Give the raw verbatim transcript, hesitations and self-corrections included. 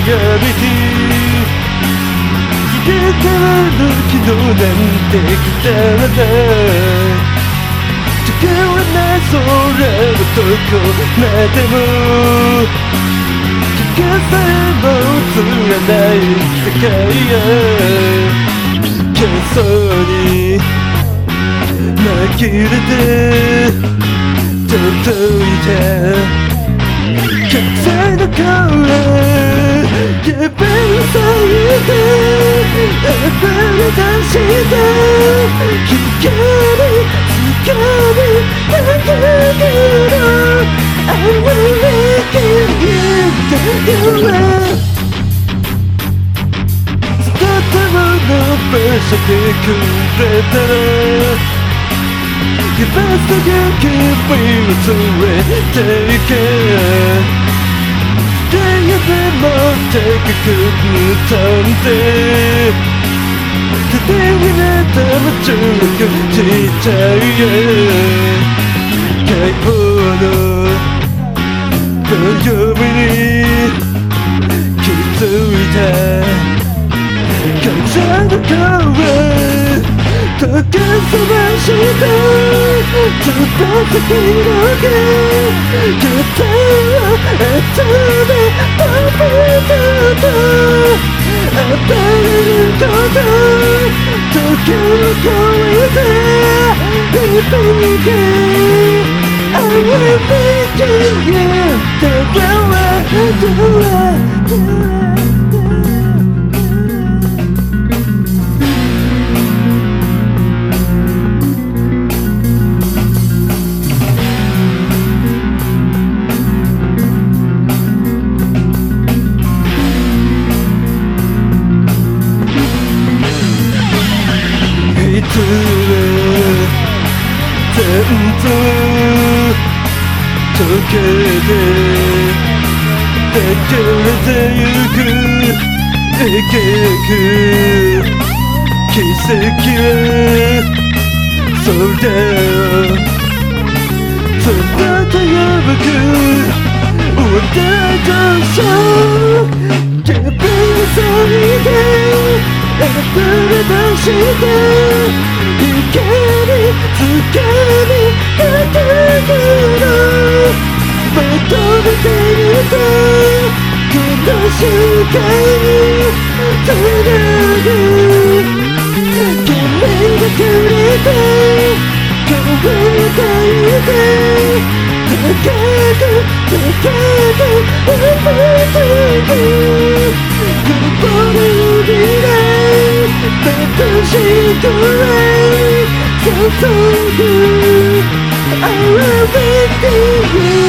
やめて入れ替わる昨日なんてくだらない違わない空のどこまでも気がさえも映らない世界へ喧騒に紛れて届いた客船の声やべえさえて溢れ出した光つかみながら I will make it your way 伝ったもの場所でくれたらGive us the good we will do it take it Stay at the mark, take a good new time day Today we let them do a good day 解放の暦に気づいた感謝の声溶け覚ました翼広げ肩を後で飛び出た暴れること時を超えて響け I will make you the way the way the way全部溶けて流れてゆく描く奇跡はそれを空と呼ぶ私とやべえさいで溢れ出して光つかみかける求めていたこの瞬間つなぐ君がくれた変わりたいで高く高く飛びてくこぼれる未来眩しいくらい注ぐ I will be with you